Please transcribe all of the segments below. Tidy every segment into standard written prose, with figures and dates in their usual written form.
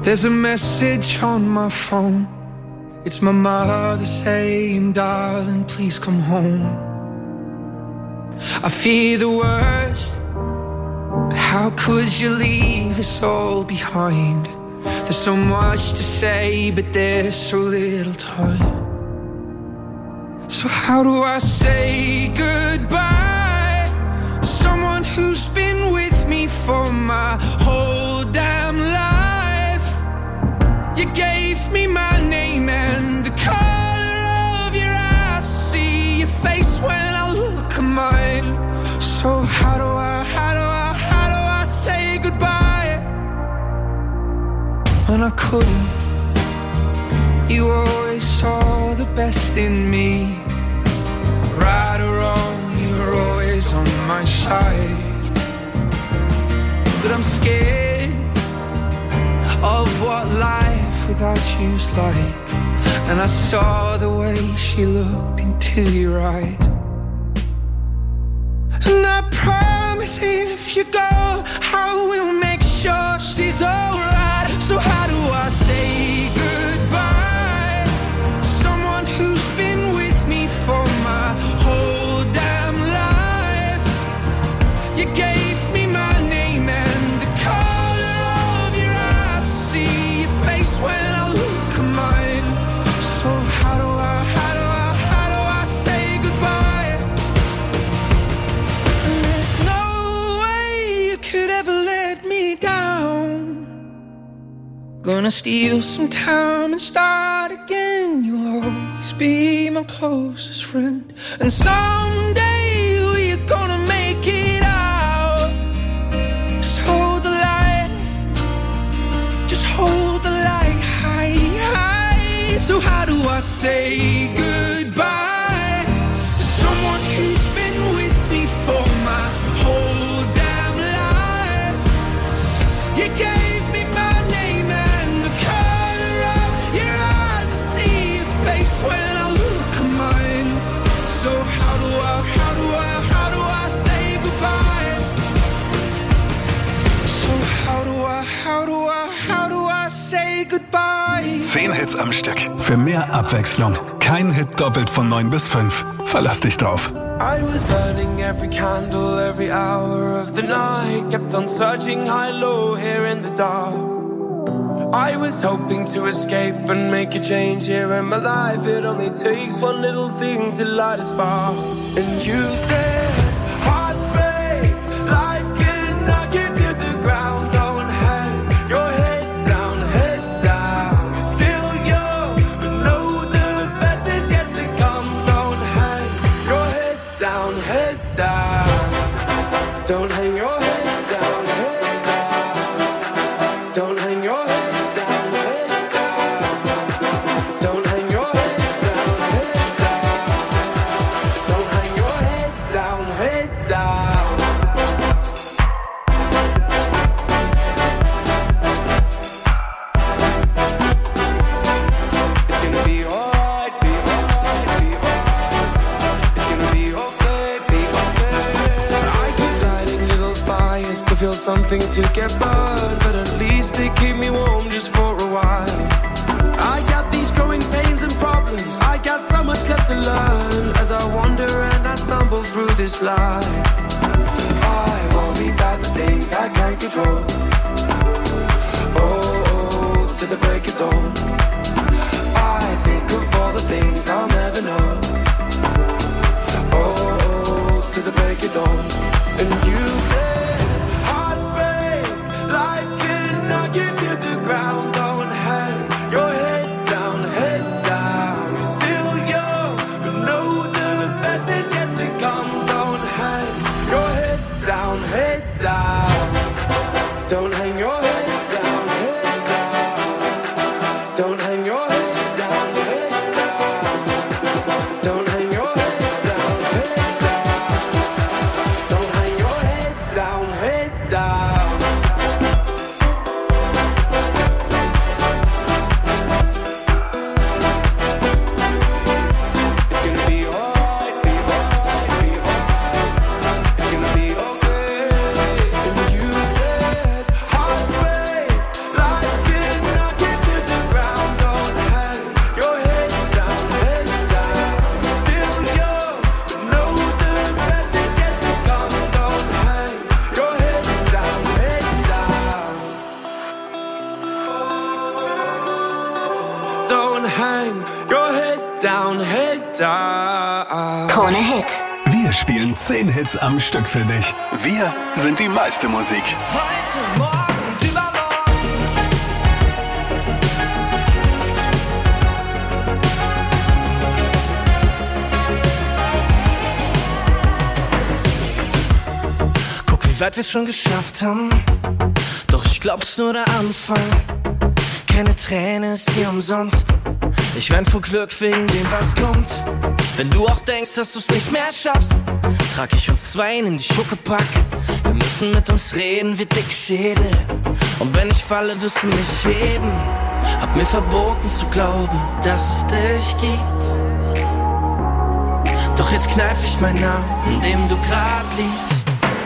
There's a message on my phone. It's my mother saying, darling, please come home. I fear the worst. How could you leave us all behind? There's so much to say, but there's so little time. So how do I say goodbye? Someone who's been with me for my whole damn life. You gave me my name and the color of your eyes. See your face when I look at mine. So how do I say goodbye? When I couldn't, you always saw the best in me. Right or wrong, you're always on my side. But I'm scared of what life without you's like. And I saw the way she looked into your eyes. And I promise if you go, I will make sure she's alright. So how do I say goodbye? Someone who's been with me for my whole damn life. You gave me my name and the color of your eyes. See your face when I look at mine. So how do I say goodbye? And there's no way you could ever let me down. Gonna steal some time and start again. You'll always be my closest friend. And someday we're gonna make it out. Just hold the light. Just hold the light high, high. So how do I say goodbye? Someone who's been with me for my whole damn life. You gave me my name and the color of your eyes. I see your face when I look at mine. So how do I say goodbye? So how do I say goodbye? 10 Hits am Stück. Für mehr Abwechslung. Kein Hit doppelt von 9 bis 5. Verlass dich drauf. I was burning every candle, every hour of the night. Kept on searching high, low, here in the dark. I was hoping to escape and make a change here in my life. It only takes one little thing to light a spark. And you said, hearts break, life cannot get to the ground. Don't hang your head down, head down. You're still young, but know the best is yet to come. Don't hang your head down, head down. Don't hang your head down, head down. Don't hang your head. Feel something to get burned, but at least they keep me warm just for a while. I got these growing pains and problems. I got so much left to learn as I wander and I stumble through this life. I worry about the things I can't control. Oh, to the break of dawn. I think of all the things I'll never know. Oh, to the break of dawn. And you say life cannot get to the ground. Don't hang your head down, head down. You're still young, but know the best is yet to come. Don't hang your head down, head down. Don't hang your head down, head down. Don't hang your head down, head down. spielen 10 Hits am Stück für dich. Wir sind die meiste Musik. Heute, morgen und übermorgen. Guck, wie weit wir's schon geschafft haben. Doch ich glaub, es ist nur der Anfang. Keine Träne ist hier umsonst. Ich wein vor Glück wegen dem, was kommt. Wenn du auch denkst, dass du's nicht mehr schaffst, trag ich uns zweien in die Schuckepack. Wir müssen mit uns reden wie dicke Schädel. Und wenn ich falle, wirst du mich heben. Hab mir verboten zu glauben, dass es dich gibt. Doch jetzt kneif ich meinen Namen, in dem du grad liegst.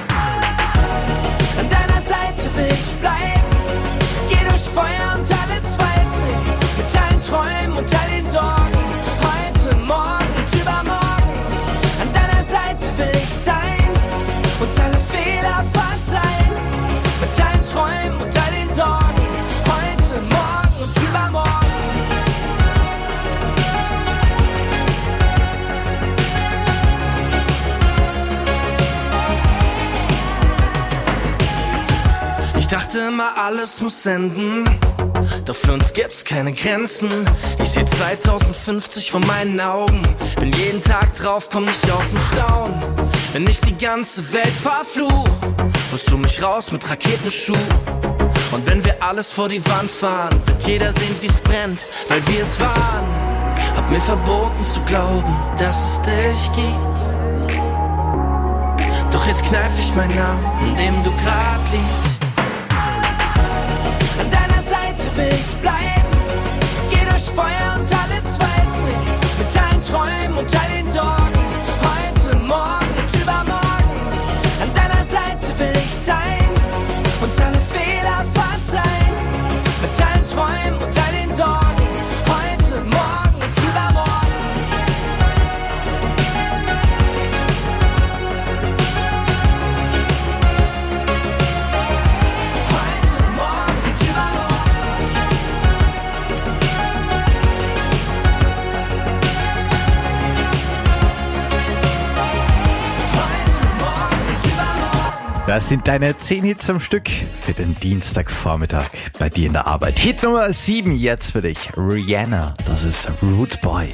An deiner Seite will ich bleiben. Geh durch Feuer und alle Zweifel. Mit allen Träumen und all den Sorgen. Heute, morgen und übermorgen. An deiner Seite will ich sein. Und alle Fehler verzeihen. Mit allen Träumen und all den Sorgen. Heute, morgen und übermorgen. Ich dachte immer, alles muss enden. Doch für uns gibt's keine Grenzen. Ich seh 2050 vor meinen Augen. Bin jeden Tag drauf, komm nicht aus dem Staunen. Wenn ich die ganze Welt verfluch, holst du mich raus mit Raketenschuh. Und wenn wir alles vor die Wand fahren, wird jeder sehen, wie's brennt, weil wir es waren. Hab mir verboten zu glauben, dass es dich gibt. Doch jetzt kneif ich meinen Namen, in dem du grad liegst. An deiner Seite will ich bleiben. Geh durch Feuer und alle Zweifel. Mit allen Träumen und all den Sorgen. Heute, morgen und übermorgen. An deiner Seite will ich sein. Und alle Fehler verzeihen. Mit allen Träumen und all den Sorgen. Heute, morgen und übermorgen. Das sind deine 10 Hits am Stück für den Dienstagvormittag bei dir in der Arbeit. Hit Nummer 7 jetzt für dich. Rihanna, das ist Rude Boy.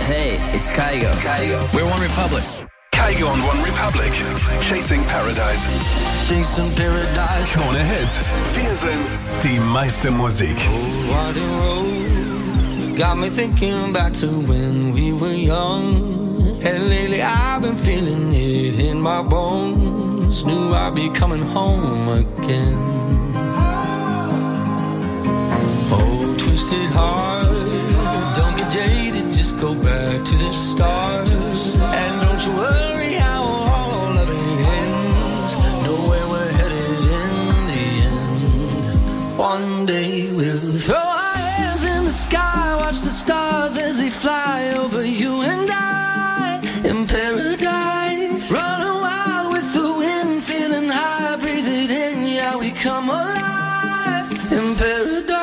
Hey, it's Kygo. We're One Republic. Kygo und One Republic. Chasing Paradise. Chasing Paradise. Krone Hits. Wir sind die meiste Musik. Winding road got me thinking back to when we were young. And lately I've been feeling it in my bones. Knew I'd be coming home again. Oh, twisted heart, don't get jaded, just go back to the start. And don't you worry how all of it ends. Know where we're headed in the end. One day we'll Throw our hands in the sky, watch the stars as they fly over you and I in paradise. Running wild with the wind, feeling high, breathe it in, yeah, we come alive in paradise.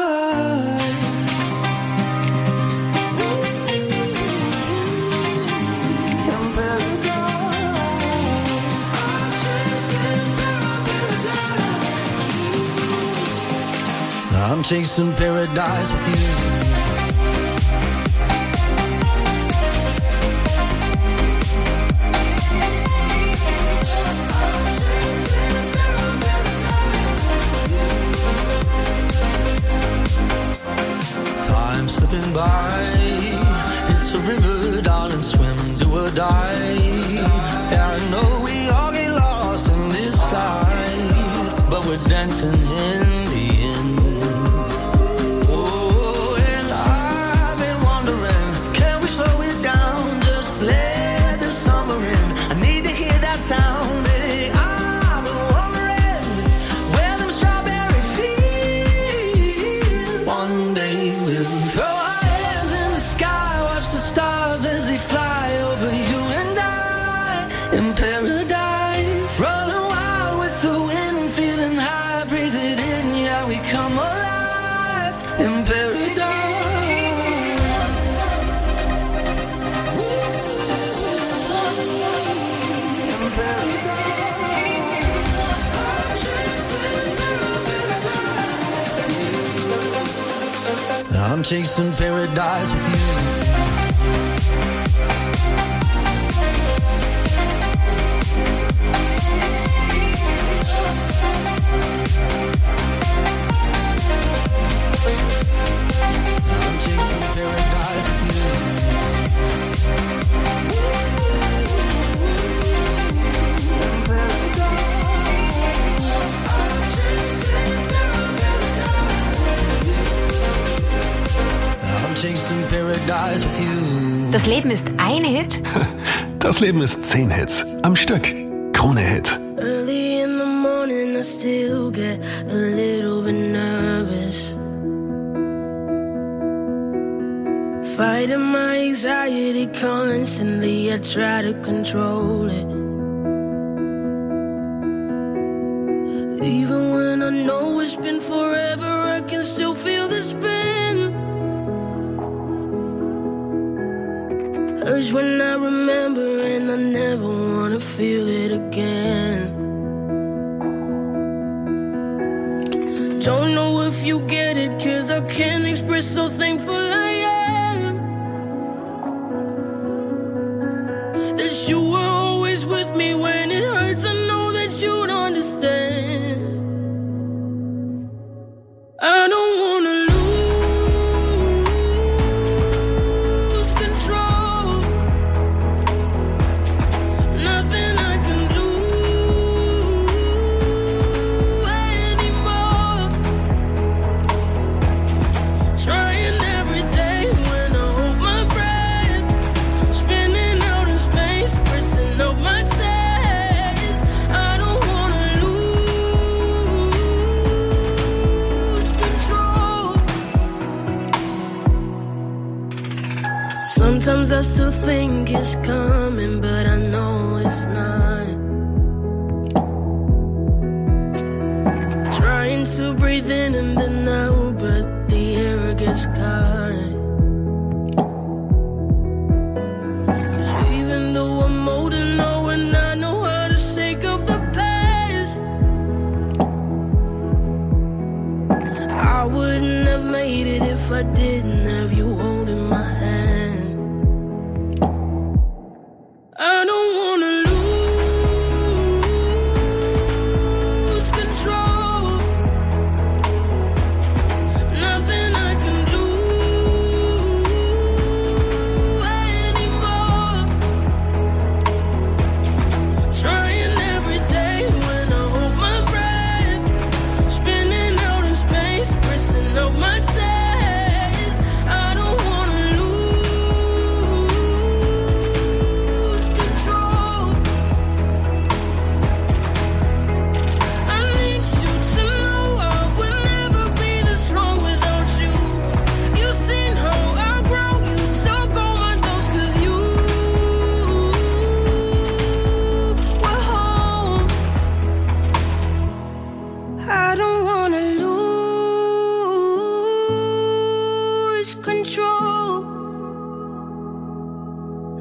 I'm chasing paradise with you. Time slipping by, it's a river, darling, swim, do or die. Yeah, I know we all get lost in this life, but we're dancing in the end. Oh, and I've been wondering, can we slow it down, just let the summer in? I need to hear that sound. Hey, I've been wondering where them strawberry fields. One day we'll Throw our hands in the sky, watch the stars as they fly over you and I in paradise. Running wild with the wind, feeling high, breathe it in, yeah, we come alive in paradise. I'm chasing paradise with you. I'm chasing paradise with you. I'm chasing paradise with you. Das Leben ist ein Hit. Das Leben ist 10 Hits am Stück. Krone Hit. Early in the morning, I still get a little bit nervous. Fighting my anxiety constantly, I try to control it. Even when I know it's been forever, I can still feel the spin. Urge when I remember, and I never wanna feel it again. Don't know if you get it, 'cause I can't express how thankful I am that you were always with me when it hurts. I know that you'd understand. I don't wanna lose control. Nothing I can do anymore. Trying every day when I hold my breath, spinning out in space, pressing up my chest. I don't wanna lose control. Sometimes I still think it's coming, but I know it's not. Trying to breathe in and then out, but the air gets caught. 'Cause even though I'm old and know, and I know how to shake off the past, I wouldn't have made it if I didn't have you holding my hand.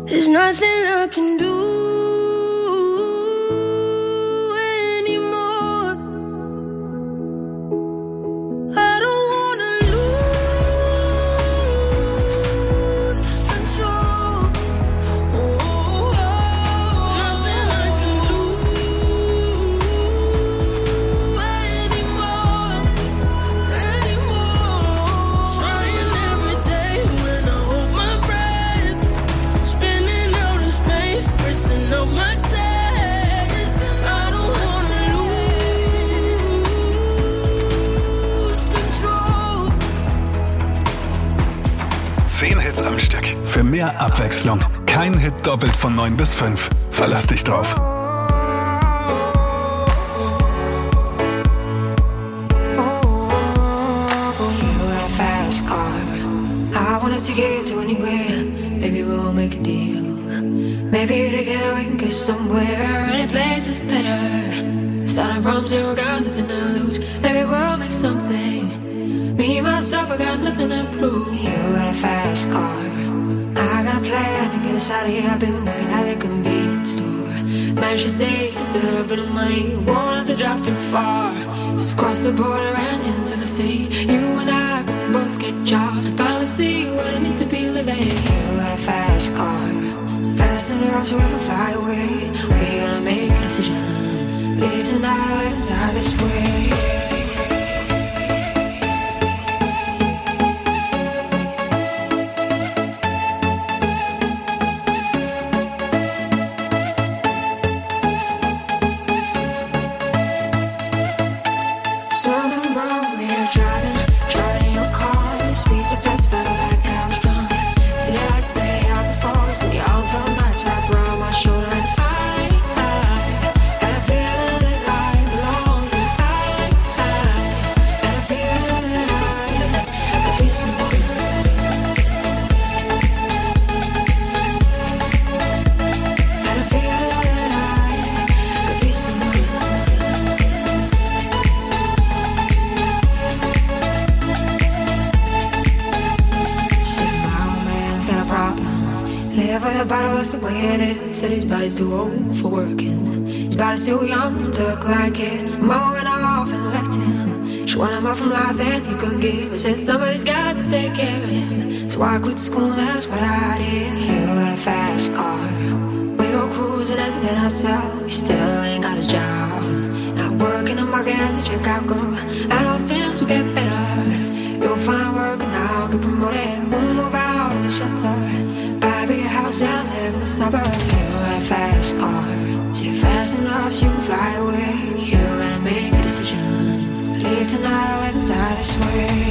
There's nothing I can do anymore. I don't wanna lose control. Nothing I can do anymore. Trying every day when I hold my breath, spinning out in space, pressing up my chest. I don't wanna lose control. 10 Hits am Stück. Für mehr Abwechslung. Kein Hit doppelt von 9 bis 5. Verlass dich drauf. Fast car. I wanna take it to anywhere. Maybe we'll make a deal. Maybe together we can get somewhere. Any place is better. Starting from zero, got nothing to lose. Maybe we'll make something. Me, myself, I got nothing to prove. You got a fast car. I got a plan to get us out of here. I've been working at the convenience store. Managed to save just a little bit of money. Won't have to drive too far. Just cross the border and into the city. You and I can both get jobs and finally see what it means to be living. You got a fast car, so fast enough so we can fly away. We're gonna make a decision. Leave tonight or live and die this way. So remember we were driving in your car. Speed so fast, felt like I was drunk. City lights lay out before us, and your arm felt nice wrapped around my shoulder. And I had a feeling that I belonged. I had a feeling that I could be someone. Had a feeling that I could be someone. See, my old man's got a problem. Live with a bottle, that's the way it is. Said his body's too old for working. His body's too young and took like his. Mama went off and left him. She wanted more from life than he could give. I said somebody's got to take care of him. So I quit school, that's what I did. You got a fast car. We go cruising, entertain ourselves. You still ain't got a job. Not working the market as a checkout girl. And all things will get better. You'll find work now, get promoted. We'll move out of the shelter. Buy a bigger house and live in the suburbs. You got a fast car. See fast enough so you can fly away. You gotta make a decision. Leave tonight or live and die this way.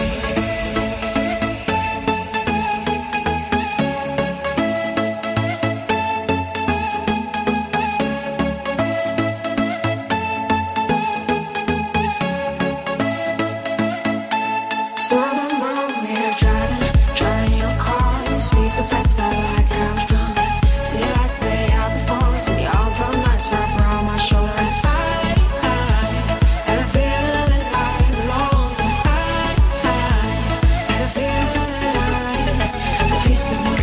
So remember we were driving in your car. Speed so fast, felt like I was drunk. City lights lay out before us, and the arm felt nice wrapped around my shoulder. And I had a feeling that I belonged. I had a feeling that I could be someone.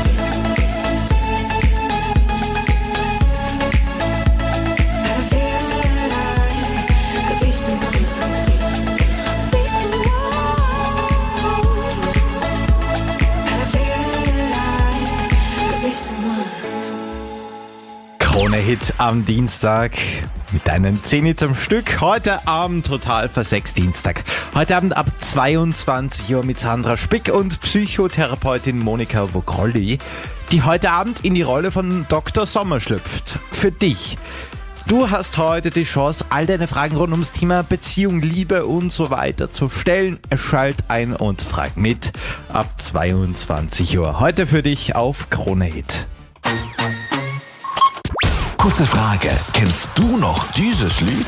Had a feeling that I could be someone. Be someone. Had a feeling that I could be someone. Krone-Hit am Dienstag mit deinen 10 Hits am Stück. Heute Abend total versext Dienstag. Heute Abend ab 22 Uhr mit Sandra Spick und Psychotherapeutin Monika Vokrolli, die heute Abend in die Rolle von Dr. Sommer schlüpft. Für dich. Du hast heute die Chance, all deine Fragen rund ums Thema Beziehung, Liebe und so weiter zu stellen. Schalt ein und frag mit ab 22 Uhr. Heute für dich auf Krone-Hit. Kurze Frage, kennst du noch dieses Lied?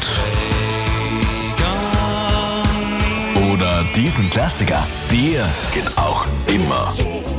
Oder diesen Klassiker? Der geht auch immer.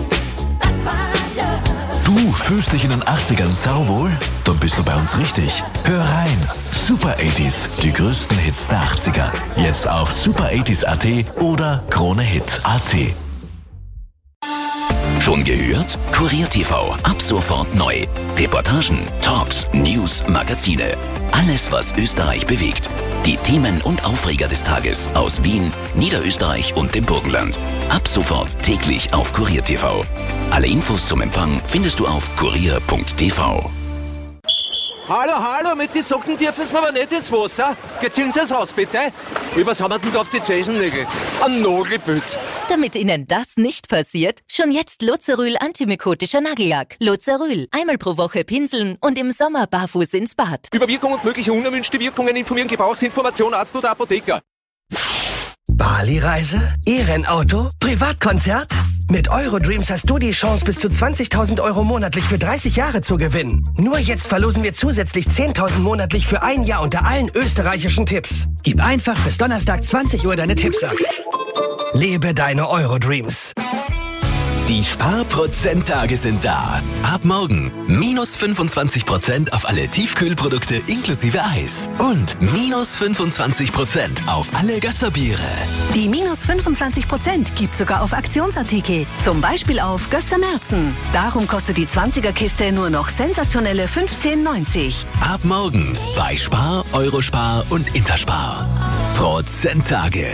Du fühlst dich in den 80ern sauwohl? Dann bist du bei uns richtig. Hör rein. Super 80s, die größten Hits der 80er. Jetzt auf super80s.at oder KroneHit.at. Schon gehört? Kurier TV, ab sofort neu. Reportagen, Talks, News, Magazine. Alles, was Österreich bewegt. Die Themen und Aufreger des Tages aus Wien, Niederösterreich und dem Burgenland. Ab sofort täglich auf Kurier TV. Alle Infos zum Empfang findest du auf kurier.tv. Hallo, mit den Socken dürfen wir aber nicht ins Wasser. Ziehen Sie das aus, bitte. Was haben wir denn da auf die Zehennägel? Ein Nagelpilz. Damit Ihnen das nicht passiert, schon jetzt Lozerül antimykotischer Nagellack. Lozerül, einmal pro Woche pinseln und im Sommer barfuß ins Bad. Über Wirkung und mögliche unerwünschte Wirkungen informieren Gebrauchsinformation Arzt oder Apotheker. Bali-Reise? E-Rennauto? Privatkonzert? Mit Eurodreams hast du die Chance, bis zu 20.000 Euro monatlich für 30 Jahre zu gewinnen. Nur jetzt verlosen wir zusätzlich 10.000 monatlich für ein Jahr unter allen österreichischen Tipps. Gib einfach bis Donnerstag 20 Uhr deine Tipps ab. Lebe deine Eurodreams. Die Sparprozenttage sind da. Ab morgen minus 25% auf alle Tiefkühlprodukte inklusive Eis. Und minus 25% auf alle Gösserbiere. Die minus 25% gibt sogar auf Aktionsartikel. Zum Beispiel auf Gösser Merzen. Darum kostet die 20er-Kiste nur noch sensationelle 15,90. Ab morgen bei Spar, Eurospar und Interspar. Prozenttage.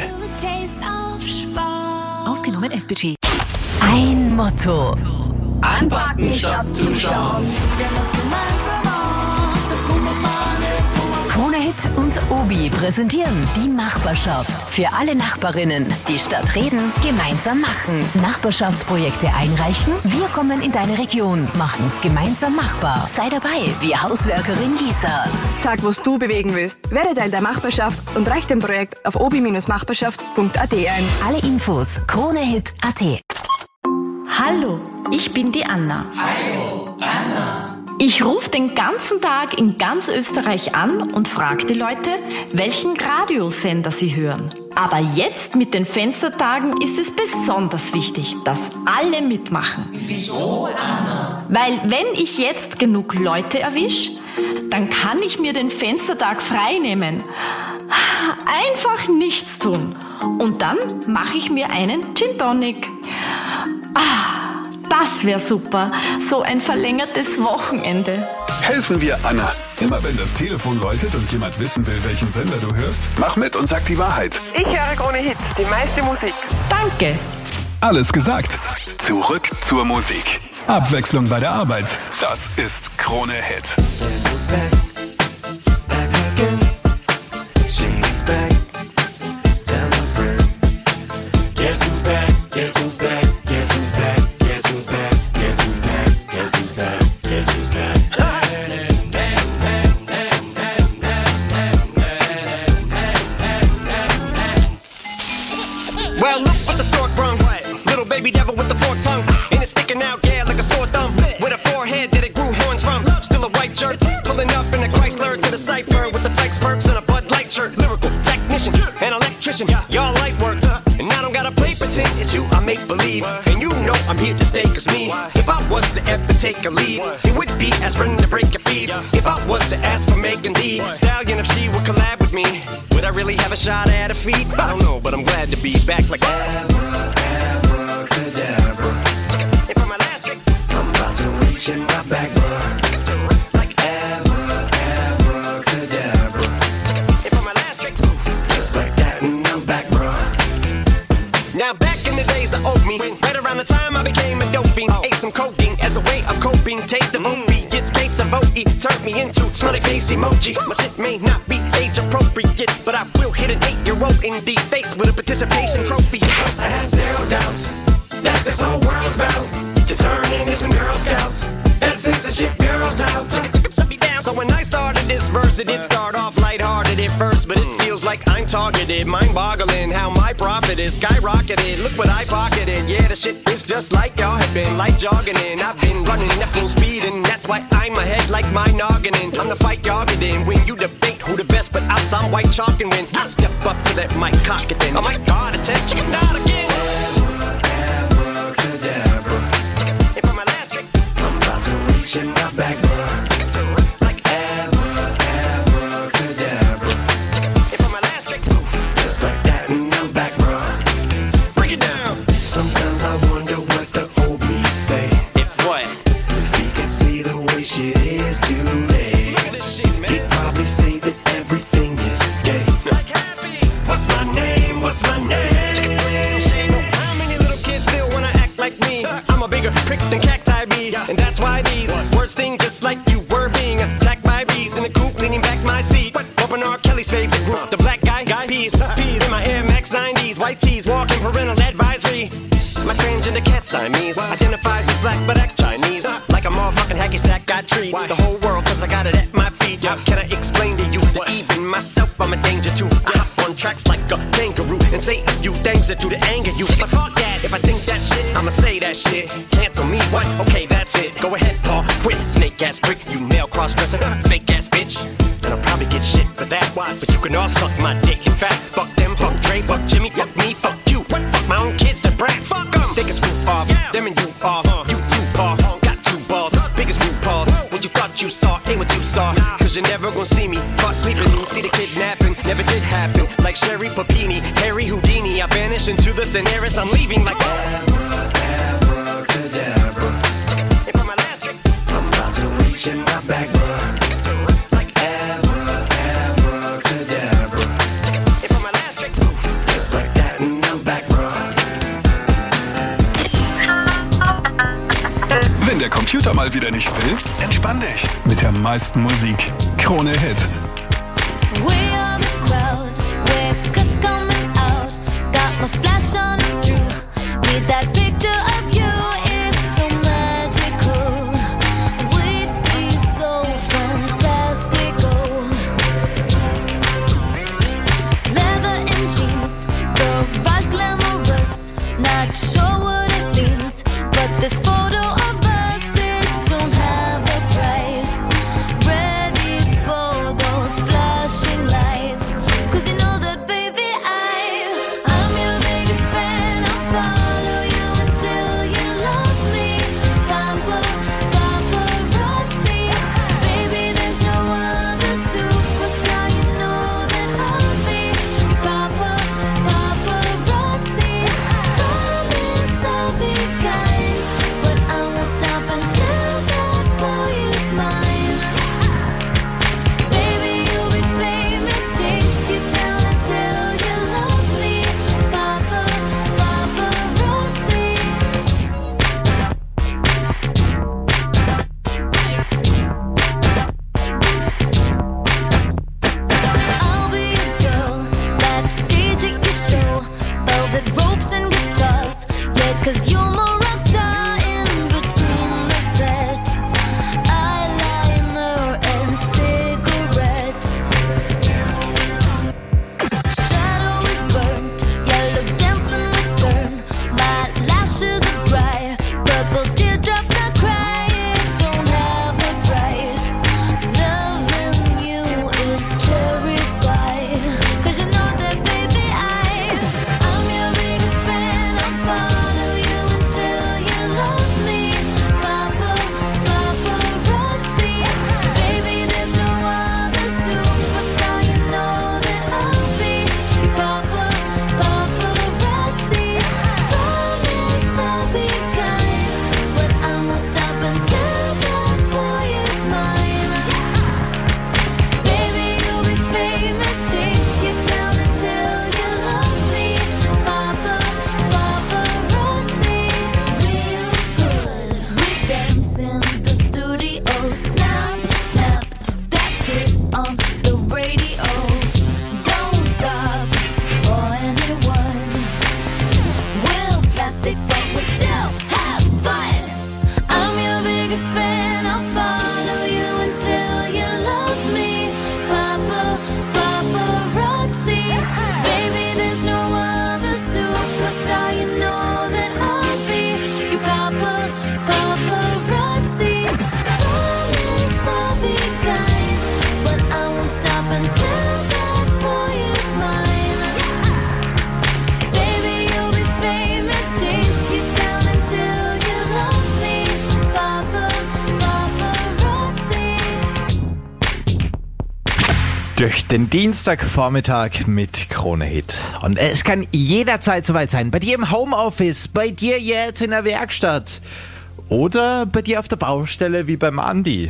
Ausgenommen S-Budget. Ein Motto. Anpacken statt zuschauen. Krone Hit und Obi präsentieren die Nachbarschaft. Für alle Nachbarinnen, die statt reden, gemeinsam machen. Nachbarschaftsprojekte einreichen. Wir kommen in deine Region, machen's gemeinsam machbar. Sei dabei, wie Hauswerkerin Lisa. Sag, was du bewegen willst. Werde Teil der Nachbarschaft und reich dem Projekt auf obi-nachbarschaft.at ein. Alle Infos kronehit.at. Hallo, ich bin die Anna. Hallo, Anna. Ich rufe den ganzen Tag in ganz Österreich an und frage die Leute, welchen Radiosender sie hören. Aber jetzt mit den Fenstertagen ist es besonders wichtig, dass alle mitmachen. Wieso, Anna? Weil wenn ich jetzt genug Leute erwische, dann kann ich mir den Fenstertag frei nehmen. Einfach nichts tun. Und dann mache ich mir einen Gin Tonic. Das wäre super. So ein verlängertes Wochenende. Helfen wir Anna. Immer wenn das Telefon läutet und jemand wissen will, welchen Sender du hörst, mach mit und sag die Wahrheit. Ich höre Krone Hit, die meiste Musik. Danke. Alles gesagt. Zurück zur Musik. Abwechslung bei der Arbeit. Das ist Krone Hit. Well, look what the stork brung. Little baby devil with the forked tongue. And it's sticking out, yeah, like a sore thumb. With a forehead that it grew horns from. Still a white shirt. Pulling up in a Chrysler to the cypher with the fake smirks and a Bud Light shirt. Lyrical technician, an electrician. Y'all light work. And I don't gotta play pretend. It's you I make believe. And you know I'm here to stay, cause me, if I was to ever take a leave, it would be aspirin to break a feed. If I was to ask for Megan Thee Stallion, if she would collab with me, would I really have a shot at a feat? I don't know, but I'm glad to be back like abracadabra. And for my last trick, I'm about to reach in my back, bruh. Like abracadabra. And for my last trick, just like that, and I'm back, bruh. Now back in the days of old me, right around the time I became a dope fiend, ate some codeine as a way of coping. Taste of opiates, case of OE turned me into smiley face emoji. My shit may not be age appropriate, but I will hit an 8-year-old in the face with a participation trophy. Yes, I have zero doubts that this whole world's bound to turn into some Girl Scouts and censorship bureaus out. So when I started this verse, it did start off lighthearted at first, but it feels like I'm targeted. Mind-boggling how my profit is skyrocketed. Look what I pocketed. Yeah, the shit is just like y'all have been, like jogging in. I've been running at full speed, and that's why I'm ahead like my noggin in. I'm the fight y'all get in when you debate who the best, but I'm white chalk, and when I step up to that mic, cock it then. Oh my God, attention, chicken out again. Abracadabra. And for my last trick, I'm about to reach in my back, bruh. words sting just like you were being attacked by bees in the coop, leaning back my seat. Open R. Kelly's favorite group, the black guy peas in my Air Max 90s, white tees, walking parental advisory. My transgender cat Siamese identifies as black but acts Chinese. Like a motherfucking hacky sack, I treat the whole world cause I got it at my feet. Can I explain to you that even myself I'm a danger to? I hop on tracks like a kangaroo and say a few things that do to anger you. But fuck that, if I think that shit, I'ma say that shit. Cancel me, what? Okay, that's it. Go ahead, Paul, quit. Snake ass prick, you male cross-dresser, fake ass bitch. And I'll probably get shit for that. But you can all suck my dick. In fact, fuck them, fuck Dre, fuck Jimmy, fuck me, fuck you. Fuck my own kids, they're brats. Fuck them. They can screw off. Them and you are. You two paw. Got two balls. Biggest blue paws. What you thought you saw ain't what you saw. Cause you're never gonna see me caught sleeping. See the kidnapping. Never did happen. Like Sherry Papini, Harry Houdini. I vanish into the thin air as I'm leaving like abracadabra. And for my last trick, I'm about to reach in my back, bruh. Wenn der Computer mal wieder nicht will, entspann dich mit der meisten Musik. Krone Hit. We are the crowd, we're coming out. Got my flash on, it's true. Need that picture of you, it's so magical. We'd be so fantastical. Leather and jeans, garage glamorous. Not sure what it means, but this photo of durch den Dienstagvormittag mit Krone Hit. Und es kann jederzeit soweit sein. Bei dir im Homeoffice, bei dir jetzt in der Werkstatt oder bei dir auf der Baustelle wie beim Andi.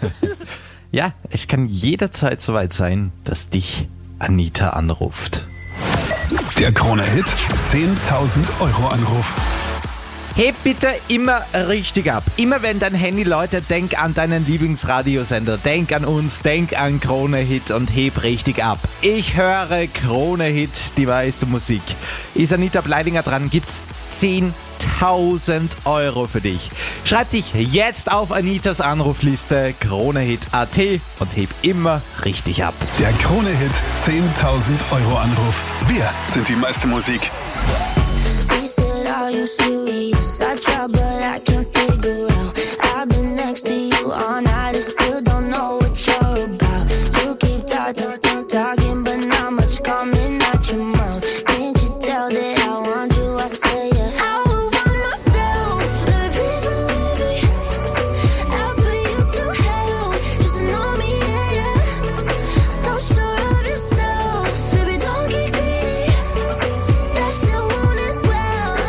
Ja, es kann jederzeit soweit sein, dass dich Anita anruft. Der Krone-Hit 10.000 Euro Anruf. Heb bitte immer richtig ab. Immer wenn dein Handy läutet, denk an deinen Lieblingsradiosender. Denk an uns, denk an Krone-Hit und heb richtig ab. Ich höre Krone-Hit, die meiste Musik. Ist Anita Bleidinger dran, gibt's 10.000 Euro für dich. Schreib dich jetzt auf Anitas Anrufliste Krone-Hit.at und heb immer richtig ab. Der Krone-Hit 10.000 Euro Anruf. Wir sind die meiste Musik. Are you serious? I try, but I can't figure out. I've been next to you all night and still don't know what you're about. You keep talking, but not much coming out your mouth. Can't you tell that I want you? I say it. I would want myself, baby, please believe me. I'll put you through hell, just to know me, yeah. So sure of yourself, baby, don't get greedy. That shit want it well.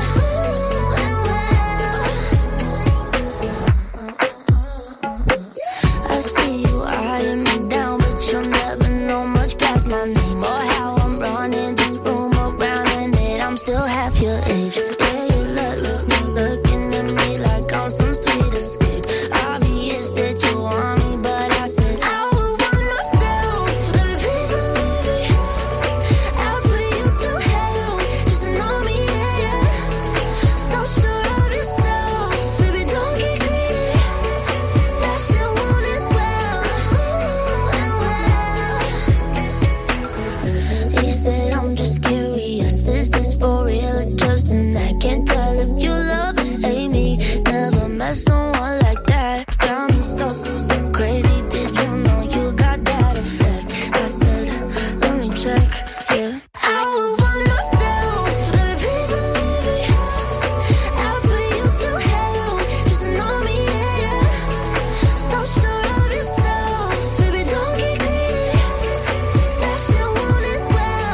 Still half your age. Yeah, you looking at me like I'm some sweet escape. Obvious that you want me, but I said I would want myself. Baby, please believe me. I'll put you through hell just to know me, yeah. So sure of yourself, baby, don't get greedy. That shit want it well. He said I'm just curious. Is this for real or just an act? Can't tell if you love or hate me. Never met someone like that. Got me so crazy. Did you know you got that effect? I said, let me check, yeah. I would want myself, baby, please believe me. I'll put you through hell just to know me, yeah. So sure of yourself, baby, don't get greedy. That shit want it well.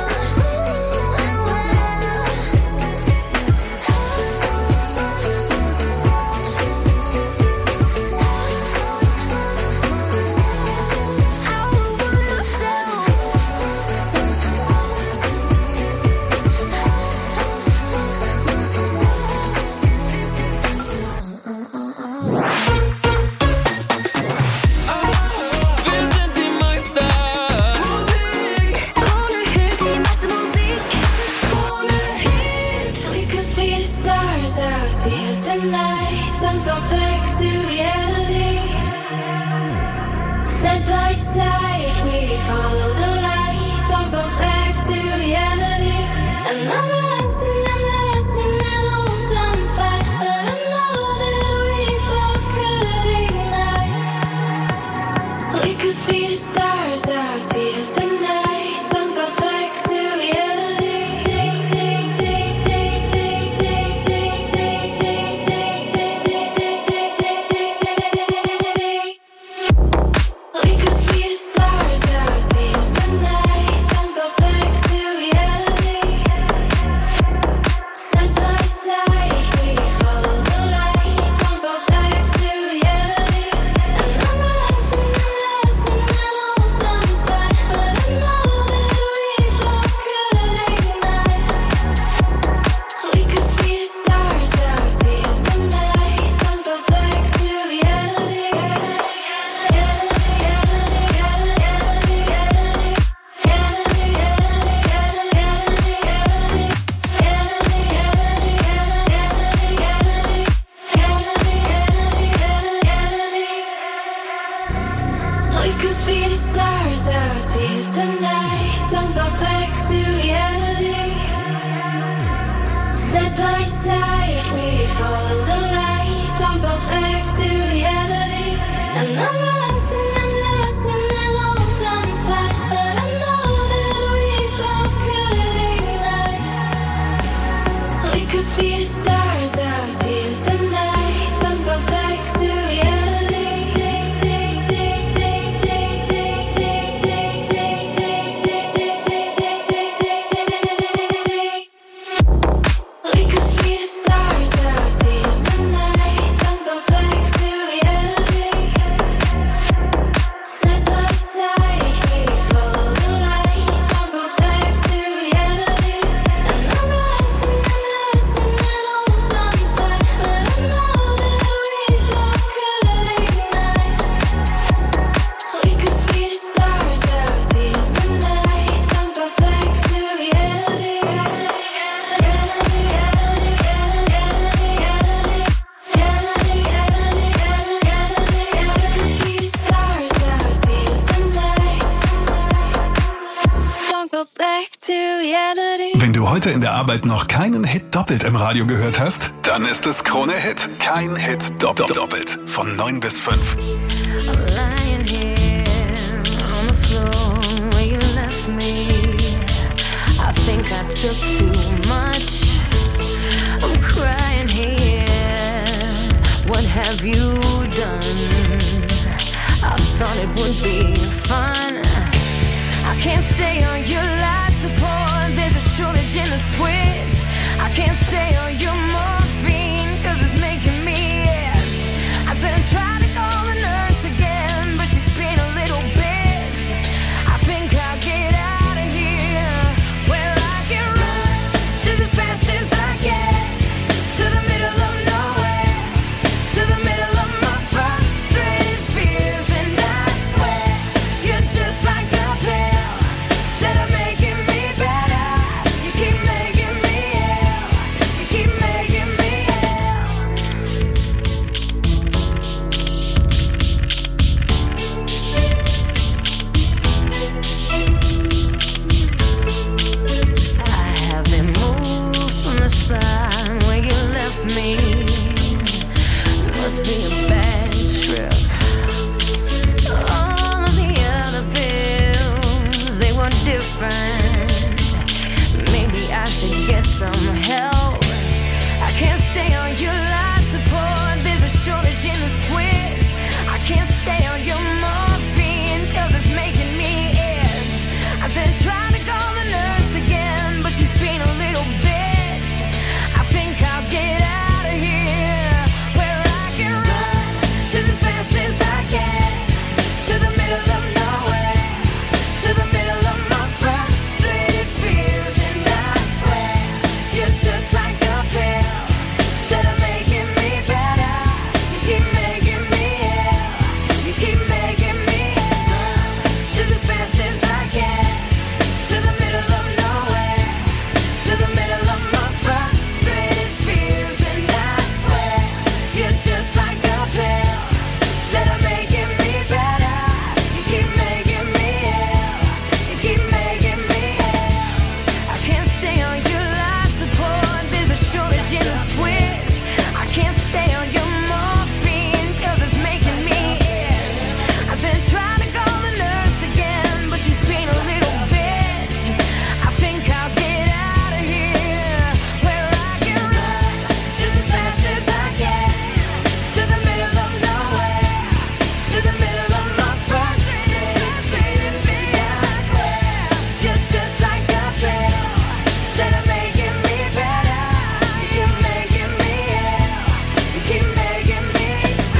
heute in der Arbeit noch keinen Hit doppelt im Radio gehört hast? Dann ist es Krone Hit. Kein Hit doppelt. Von 9 bis 5. I'm lying here on the floor where you left me. I think I took too much. I'm crying here. What have you done? I thought it would be fun. I can't stay on your life support. There's a shortage in the switch. I can't stay on your morphine, cause it's making me itch. I said I tried to call the nurse again, but she's been a little bitch. I think I'll get out of here, where I can run just as fast as I can, to the middle of nowhere, to the middle of my frustrated fears. And I swear, you're just like a pill. Instead of making me better, you keep making me ill. You keep making me I haven't moved from the spot where you left me. This must be a bad trip. All of the other pills, they were different. Maybe I should get some help. I can't stay on your life support. There's a shortage in the switch. I can't stay on your morphine, cause it's making me itch. I said try to call the nurse again, but she's been a little bitch. I think I'll get out of here, where I can run just as fast as I can, to the middle of nowhere, to the middle of my frustrated fears. And I swear, you're just like a pill. Instead of making me better, you keep making me ill. You keep making me ill. Just as fast as I can, to the middle of nowhere, to the middle of my frustrated fears. And I swear, you're just like a pill. Instead of making me better, you keep making me ill. You keep making me ill. I can't stay on your life support. There's a shortage in the switch. I can't stay on your morphine, cause it's making me itch. I said try to call the nurse again, but she's been a little bitch. I think I'll get out of here, where I can run just as fast as I can, to the middle of nowhere, to the middle of my frustrated fears. And I swear, you're just like a pill. Instead of making me better, you keep making me ill. You keep making me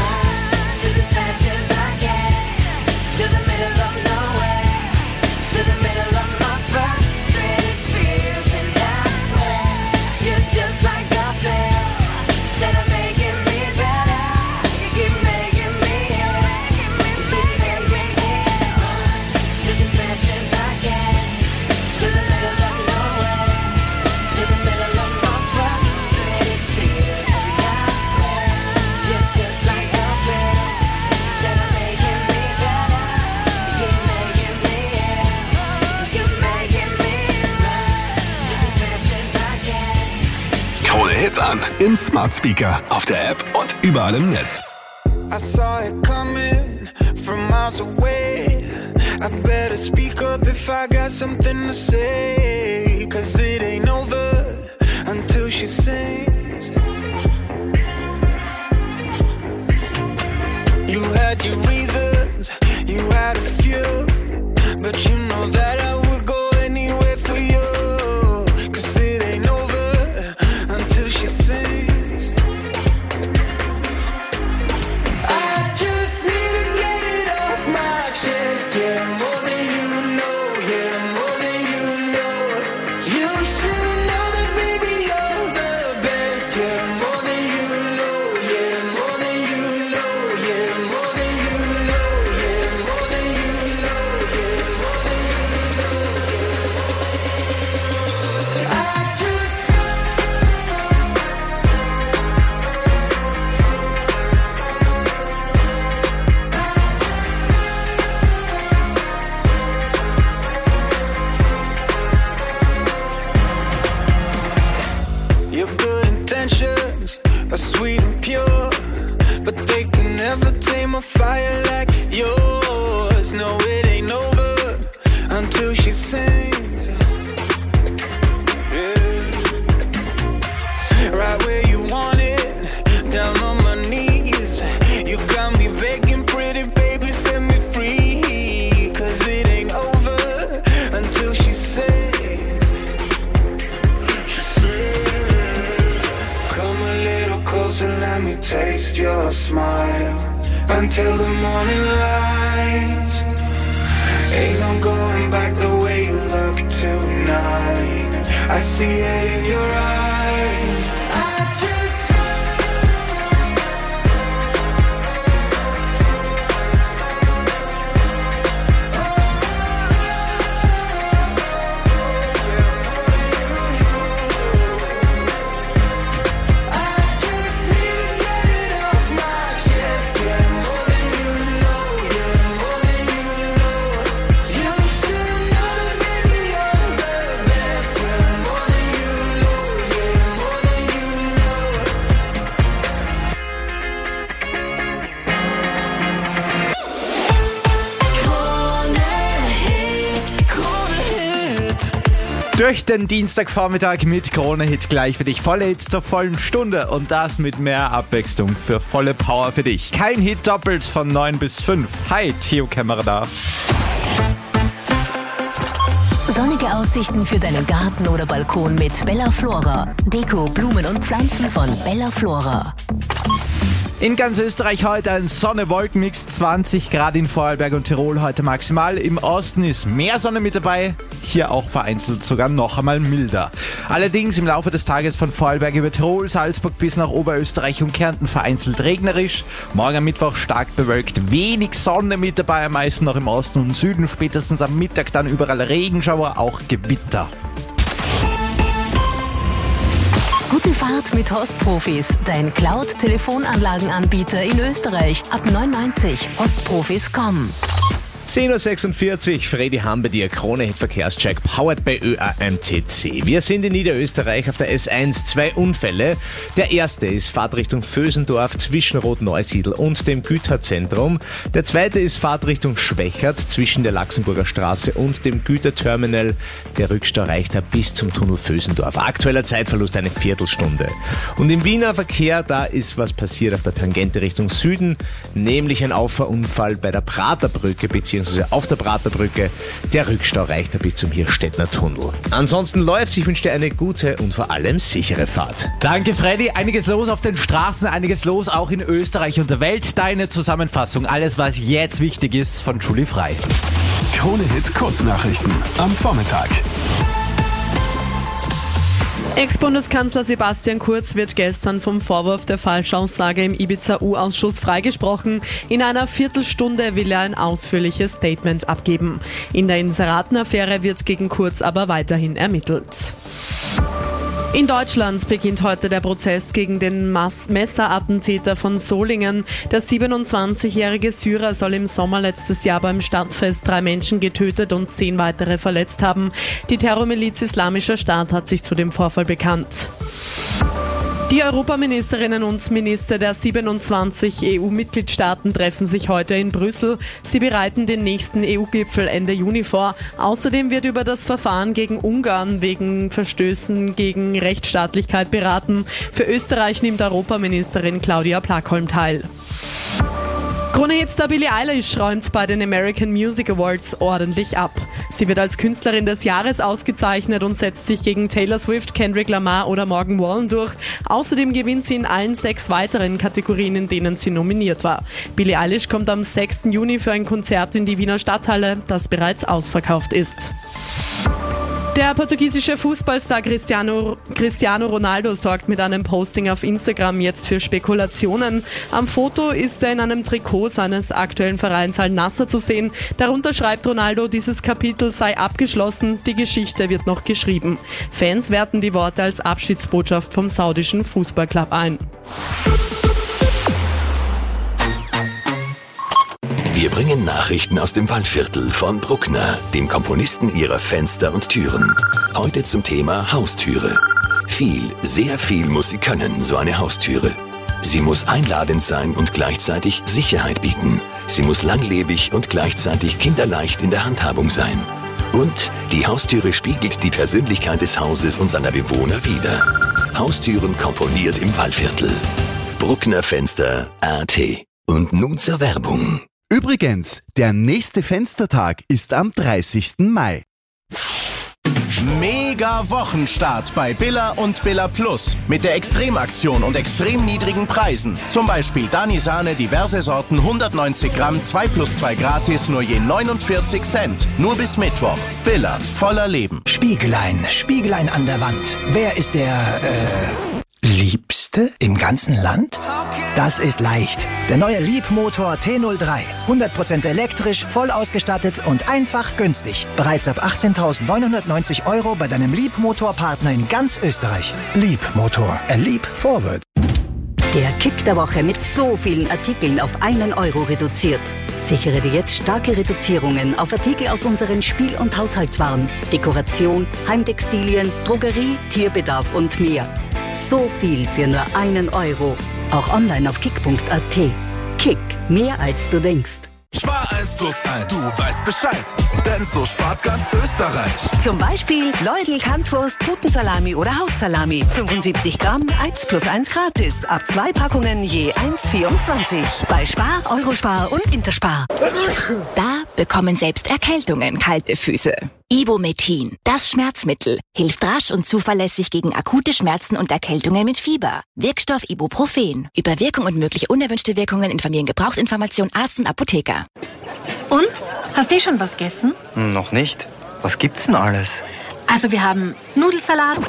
run just as fast as I can, to the middle of nowhere, to the middle of my frustrated fears. And I swear, you're just like a pill. Instead of making me better, you keep making me ill. You keep making me ill. Just as fast as I can, to the middle of nowhere, to the middle of my frustrated fears. And I swear, you're just like a pill. Instead of making me better, you keep making me ill. You keep making me run just as fast as I can. Krone Hit an. Im Smart Speaker, auf der App und überall im Netz. I saw it coming from miles away. I better speak up if I got something to say, cause it ain't over until she sings. You had your reasons, you had a few, but you know that I would go anywhere for you, cause it ain't over until she sings. I just need to get it off my chest, yeah, more than you know, yeah, more than you know. You should know that, baby, you're the best, yeah, more than you know, yeah, more than you know, yeah, more than you know, yeah, more than you know, yeah, more than you know. intentions are sweet and pure, but they can never tame a fire like yours. No, it ain't over until she sings. Right where you want it, down on my knees. You got me begging, pretty baby, set me free. Cause it ain't over until she says. Come a little closer, let me taste your smile. Until the morning light. Ain't no going back the way you look tonight. I see it in your eyes. Durch den Dienstagvormittag mit Krone-Hit gleich für dich. Volle Hits zur vollen Stunde und das mit mehr Abwechslung für volle Power für dich. Kein Hit doppelt von 9 bis 5. Hi, Theo Kämmerer da. Sonnige Aussichten für deinen Garten oder Balkon mit Bella Flora. Deko, Blumen und Pflanzen von Bella Flora. In ganz Österreich heute ein Sonne-Wolkenmix, 20 Grad in Vorarlberg und Tirol heute maximal. Im Osten ist mehr Sonne mit dabei, hier auch vereinzelt sogar noch einmal milder. Allerdings im Laufe des Tages von Vorarlberg über Tirol, Salzburg bis nach Oberösterreich und Kärnten vereinzelt regnerisch. Morgen am Mittwoch stark bewölkt, wenig Sonne mit dabei, am meisten noch im Osten und Süden. Spätestens am Mittag dann überall Regenschauer, auch Gewitter. Gute Fahrt mit Hostprofis, dein Cloud-Telefonanlagenanbieter in Österreich. Ab 99 hostprofis.com. 10.46 Uhr, Freddy Hamm bei dir, Krone-Hit Verkehrscheck, powered by ÖAMTC. Wir sind in Niederösterreich auf der S1, 2 Unfälle. Der erste ist Fahrtrichtung Vösendorf zwischen Rot-Neusiedl und dem Güterzentrum. Der zweite ist Fahrtrichtung Schwächert zwischen der Laxenburger Straße und dem Güterterminal. Der Rückstau reicht da bis zum Tunnel Vösendorf. Aktueller Zeitverlust eine Viertelstunde. Und im Wiener Verkehr, da ist was passiert auf der Tangente Richtung Süden, nämlich ein Auffahrunfall bei der Praterbrücke bzw. auf der Praterbrücke. Der Rückstau reicht da bis zum Hirstettner Tunnel. Ansonsten läuft's. Ich wünsche dir eine gute und vor allem sichere Fahrt. Danke, Freddy. Einiges los auf den Straßen, einiges los auch in Österreich und der Welt. Deine Zusammenfassung, alles was jetzt wichtig ist, von Julie Frei. Krone-Hit Kurznachrichten am Vormittag. Ex-Bundeskanzler Sebastian Kurz wird gestern vom Vorwurf der Falschaussage im Ibiza-U-Ausschuss freigesprochen. In einer Viertelstunde will er ein ausführliches Statement abgeben. In der Inseraten-Affäre wird gegen Kurz aber weiterhin ermittelt. In Deutschland beginnt heute der Prozess gegen den Messerattentäter von Solingen. Der 27-jährige Syrer soll im Sommer letztes Jahr beim Stadtfest 3 Menschen getötet und 10 weitere verletzt haben. Die Terrormiliz Islamischer Staat hat sich zu dem Vorfall bekannt. Die Europaministerinnen und Minister der 27 EU-Mitgliedstaaten treffen sich heute in Brüssel. Sie bereiten den nächsten EU-Gipfel Ende Juni vor. Außerdem wird über das Verfahren gegen Ungarn wegen Verstößen gegen Rechtsstaatlichkeit beraten. Für Österreich nimmt Europaministerin Claudia Plakholm teil. Krone-Hitstar Billie Eilish räumt bei den American Music Awards ordentlich ab. Sie wird als Künstlerin des Jahres ausgezeichnet und setzt sich gegen Taylor Swift, Kendrick Lamar oder Morgan Wallen durch. Außerdem gewinnt sie in allen 6 weiteren Kategorien, in denen sie nominiert war. Billie Eilish kommt am 6. Juni für ein Konzert in die Wiener Stadthalle, das bereits ausverkauft ist. Der portugiesische Fußballstar Cristiano Ronaldo sorgt mit einem Posting auf Instagram jetzt für Spekulationen. Am Foto ist er in einem Trikot seines aktuellen Vereins Al-Nassr zu sehen. Darunter schreibt Ronaldo, dieses Kapitel sei abgeschlossen, die Geschichte wird noch geschrieben. Fans werten die Worte als Abschiedsbotschaft vom saudischen Fußballclub ein. Wir bringen Nachrichten aus dem Waldviertel von Bruckner, dem Komponisten ihrer Fenster und Türen. Heute zum Thema Haustüre. Viel, sehr viel muss sie können, so eine Haustüre. Sie muss einladend sein und gleichzeitig Sicherheit bieten. Sie muss langlebig und gleichzeitig kinderleicht in der Handhabung sein. Und die Haustüre spiegelt die Persönlichkeit des Hauses und seiner Bewohner wider. Haustüren komponiert im Waldviertel. Bruckner Fenster AT. Und nun zur Werbung. Übrigens, der nächste Fenstertag ist am 30. Mai. Mega Wochenstart bei Billa und Billa Plus. Mit der Extremaktion und extrem niedrigen Preisen. Zum Beispiel Dani Sahne, diverse Sorten, 190 Gramm, 2+2 gratis, nur je 49 Cent. Nur bis Mittwoch. Billa, voller Leben. Spiegelein an der Wand. Wer ist der, Liebste im ganzen Land? Das ist leicht. Der neue Liebmotor T03. 100% elektrisch, voll ausgestattet und einfach günstig. Bereits ab 18.990 € bei deinem Liebmotorpartner in ganz Österreich. Liebmotor. A leap forward. Der Kick der Woche mit so vielen Artikeln auf 1 € reduziert. Sichere dir jetzt starke Reduzierungen auf Artikel aus unseren Spiel- und Haushaltswaren, Dekoration, Heimtextilien, Drogerie, Tierbedarf und mehr. So viel für nur 1 €. Auch online auf kick.at. Kick, mehr als du denkst. Spar 1 plus 1, du weißt Bescheid, denn so spart ganz Österreich. Zum Beispiel Leudl, Kantwurst, Putensalami oder Haussalami. 75 Gramm, 1 plus 1 gratis. Ab 2 Packungen je 1,24. Bei Spar, Eurospar und Interspar. Da bekommen selbst Erkältungen kalte Füße. Ibumetin, das Schmerzmittel, hilft rasch und zuverlässig gegen akute Schmerzen und Erkältungen mit Fieber. Wirkstoff Ibuprofen. Über Wirkung und mögliche unerwünschte Wirkungen informieren Gebrauchsinformation Arzt und Apotheker. Und? Hast du schon was gegessen? Noch nicht. Was gibt's denn alles? Also wir haben Nudelsalat,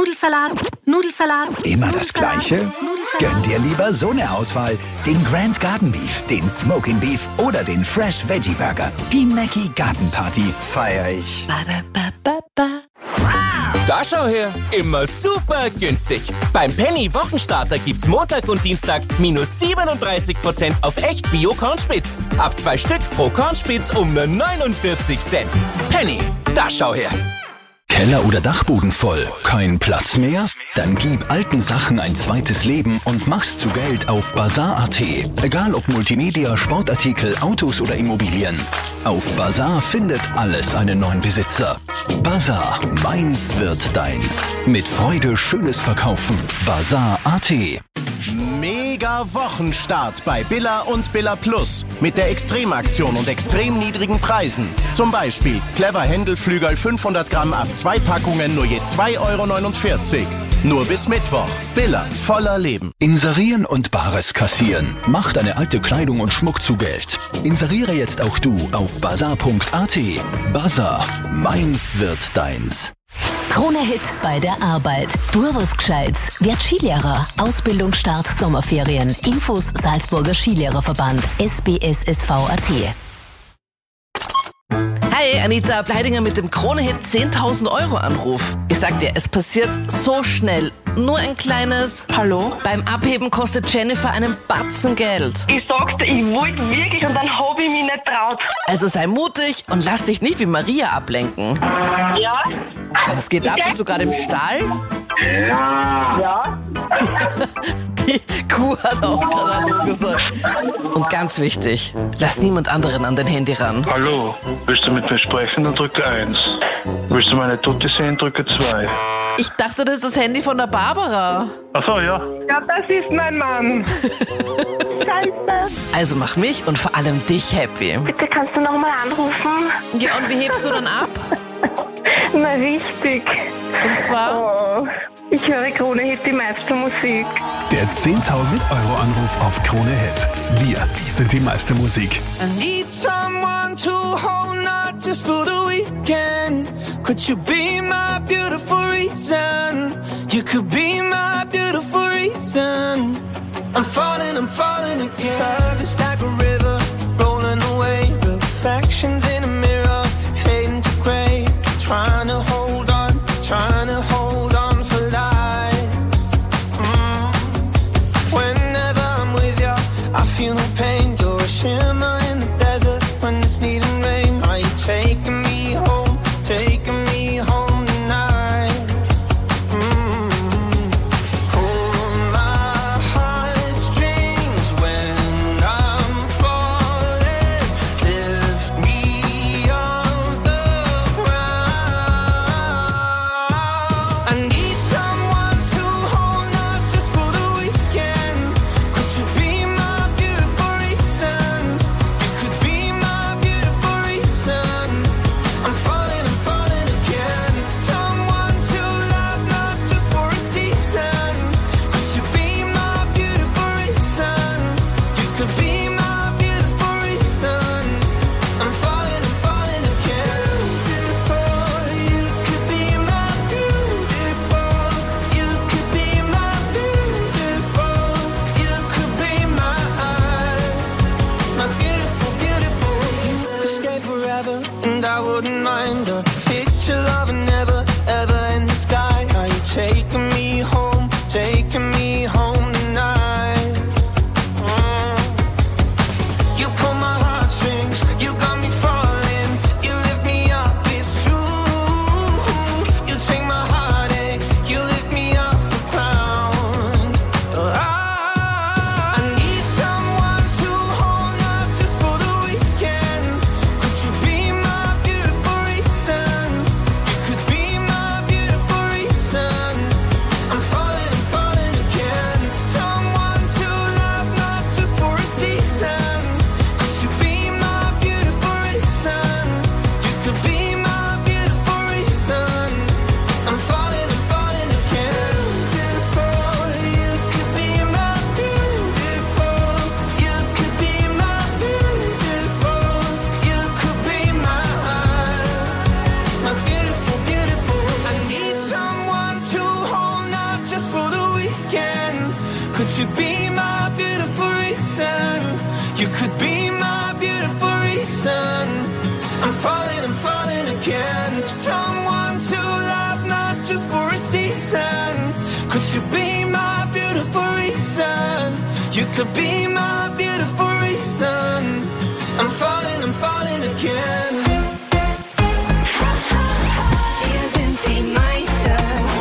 Immer das Gleiche? Gönn dir lieber so eine Auswahl. Den Grand Garden Beef, den Smoking Beef oder den Fresh Veggie Burger. Die Mackie Garden Party feier ich. Da schau her, immer super günstig. Beim Penny Wochenstarter gibt's Montag und Dienstag minus 37% auf echt Bio-Kornspitz. Ab 2 Stück pro Kornspitz um nur 49 Cent. Penny, da schau her. Keller oder Dachboden voll? Kein Platz mehr? Dann gib alten Sachen ein zweites Leben und mach's zu Geld auf Bazaar.at. Egal ob Multimedia, Sportartikel, Autos oder Immobilien. Auf Bazaar findet alles einen neuen Besitzer. Bazaar, meins wird deins. Mit Freude schönes Verkaufen. Bazaar.at. Mega Wochenstart bei Billa und Billa Plus. Mit der Extremaktion und extrem niedrigen Preisen. Zum Beispiel Clever Händelflügel 500 Gramm ab 2 Packungen nur je 2,49 €. Nur bis Mittwoch. Billa, voller Leben. Inserieren und Bares kassieren. Mach deine alte Kleidung und Schmuck zu Geld. Inseriere jetzt auch du auf bazaar.at. Bazaar, meins wird deins. Krone-Hit bei der Arbeit. Du was Gescheites. Werd Skilehrer. Ausbildungsstart Sommerferien. Infos Salzburger Skilehrerverband. SBSSV.at. Hi, Anita Bleidinger mit dem Krone-Hit 10.000 € Anruf. Ich sag dir, es passiert so schnell. Nur ein kleines Hallo. Beim Abheben kostet Jennifer einen Batzen Geld. Ich sagte, ich wollte wirklich und dann habe ich mich nicht traut. Also sei mutig und lass dich nicht wie Maria ablenken. Ja? Was geht ab? Bist du gerade im Stall? Ja. Die Kuh hat auch gerade Hallo gesagt. Und ganz wichtig, lass niemand anderen an dein Handy ran. Hallo, willst du mit mir sprechen, dann drücke 1. Willst du meine Tutti sehen, drücke 2. Ich dachte, das ist das Handy von der Barbara. Ach so, ja. Ja, das ist mein Mann. Scheiße. Also mach mich und vor allem dich happy. Bitte kannst du nochmal anrufen? Ja, und wie hebst du dann ab? Na, richtig. Und zwar? Oh, ich höre Krone Hit, die meiste Musik. Der 10.000 € Anruf auf Krone Hit. Wir sind die meiste Musik. I need someone to hold, not just for the weekend. Could you be my beautiful reason? You could be my beautiful reason. I'm falling again. Love is like a river, rolling away. Reflections in a mirror, fading to grey. Trying to hold on for life. Whenever I'm with you, I feel no pain. You're a shimmer in the desert when it's needing rain. Are you taking me home tonight? me home tonight. You pull my heartstrings, you got me falling. You lift me up, it's true. You take my heartache, you lift me off the ground. I need someone to hold up just for the weekend. Could you be my beautiful reason? You could be my beautiful reason. I'm falling again. Someone to love, not just for a season. Could you be my beautiful reason? You could be my beautiful reason. I'm falling again. Beautiful, you could be my beautiful. You could be my beautiful. You could be my beautiful, beautiful. I need someone to hold up just for the weekend. Could you be my beautiful reason? You could be my beautiful reason. I'm falling again. Someone to love, not just for a season. Could you be my beautiful reason? You could be my beautiful reason. I'm falling again. Wir sind die Meister.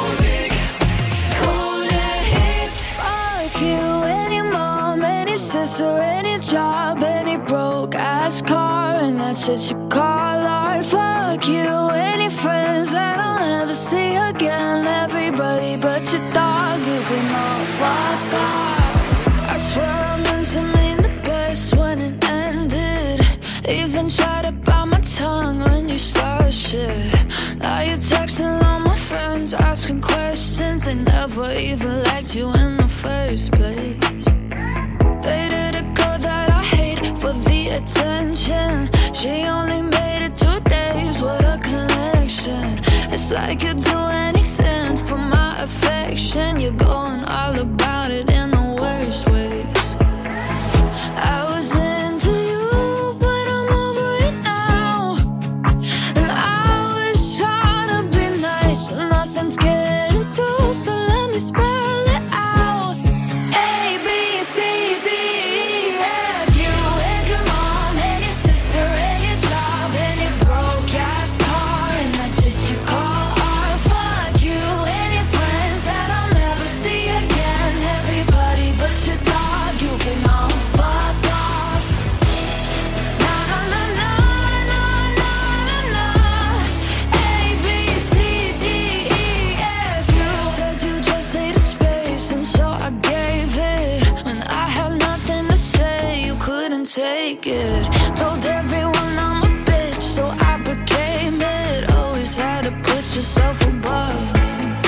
Krone Hit. Fuck you, any mom, any sister, any job, any broke ass car, and that's shit you call art. Fuck you, any friends that I'll never see again. Everybody but your dog, you can all fuck off. I swear I meant to mean the best when it ended. Even tried to bite my tongue when you started shit. Now you're texting all my friends, asking questions. They never even liked you in the first place. Dated a girl that I hate for the attention. She only made it 2 days, what a connection. It's like you'd do anything for my affection. You're going all about it in the worst ways. I was into you, but I'm over it now. And I was trying to be nice, but nothing's getting through, so let me spell it out. A, B, C, D, E, F. You and your mom, and your sister, and your job, and your broke ass car, and that shit you call art. Fuck you and your friends that I'll never see again. Everybody but your dog, you can all fuck off. Na na na na na na na na. A, B, C, D, E, F. You said you just needed space, and so I gave it. When I had nothing to say, you couldn't take it. Told everyone I'm a bitch, so I became it. Always had to put yourself above me.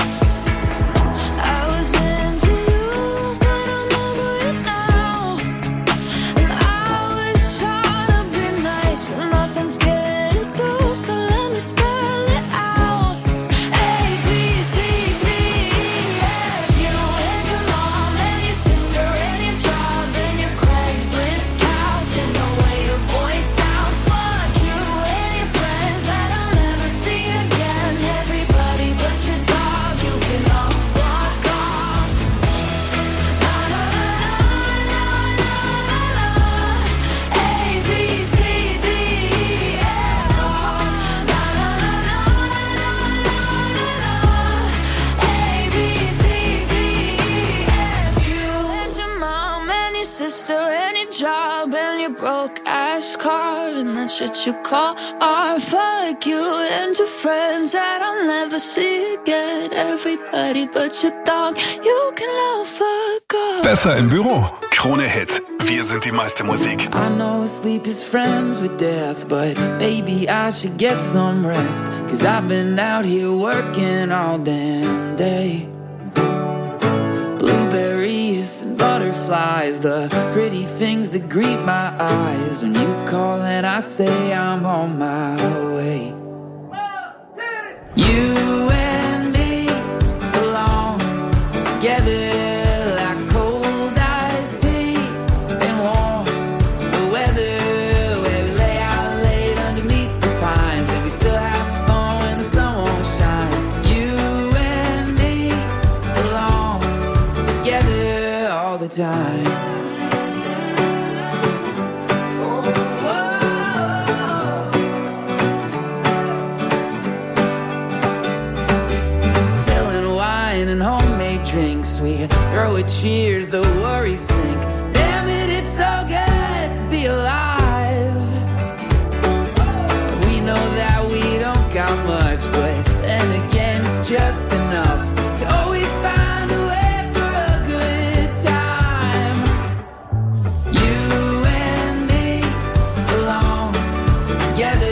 I was into you, but I'm over it now. And I was trying to be nice, but nothing's getting through, so let me spell it out. A, B, C, D, E, F. You and your mom, and your sister, and your job, and your Craigslist couch, and the way your voice sounds. Fuck you and your friends that I'll never see again. Everybody but your dog, you can all fuck off. Na na na na na na na. A, B, C, D, E, F. Na na na na na na na. A, B, C, D, E, F. You and your mom and your sister and your job and your broke ass car, and that shit you call art. Fuck you and your friends that I'll never see again. Everybody but your dog, you can all fuck off. Besser im Büro. Krone Hit. Wir sind die meiste Musik. I know sleep is friends with death, but maybe I should get some rest. Cause I've been out here working all damn day. Blueberries and butterflies, the pretty things that greet my eyes. When you call and I say I'm on my way. You and me belong together like cold iced tea and warm the weather, where we lay out late underneath the pines and we still have fun when the sun won't shine. You and me belong together all the time. And homemade drinks, we throw a cheers, the worries sink. Damn it, it's so good to be alive. We know that we don't got much, but then again, it's just enough to always find a way for a good time. You and me alone together.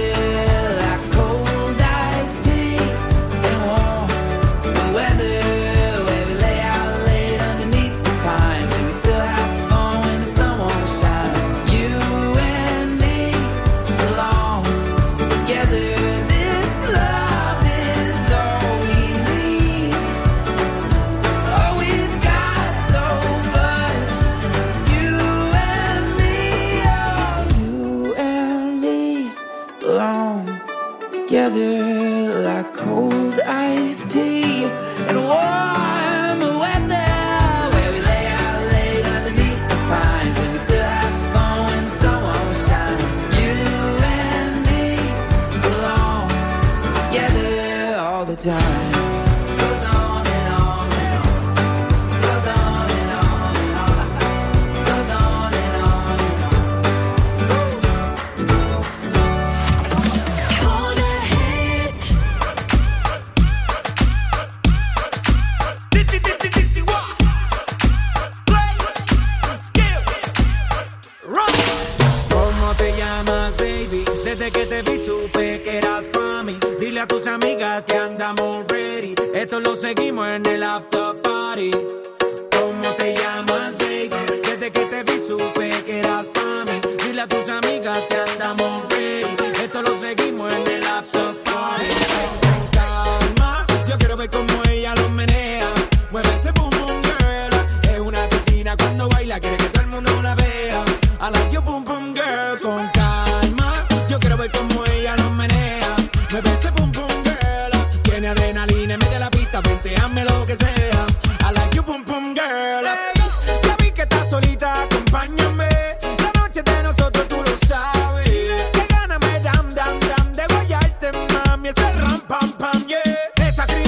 Together like cold iced tea and warm weather, where we lay out late underneath the pines and we still have fun when the sun won't shine. You and me belong together all the time. Goes on and on and on. Goes on and on and on. Goes on and on and on. Que te vi supe que eras pa' mí. Dile a tus amigas que andamos ready. Esto lo seguimos en el after party. ¿Cómo te llamas, baby? Desde que te vi supe que eras pa' mí. Dile a tus amigas que andamos ready. Esto lo seguimos en el after party. Con calma, yo quiero ver cómo ella lo menea. Mueve ese boom boom girl. Es una asesina cuando baila, quiere que todo el mundo la vea. I like your boom boom girl. Con calma, yo quiero ver cómo ella lo menea. Me ves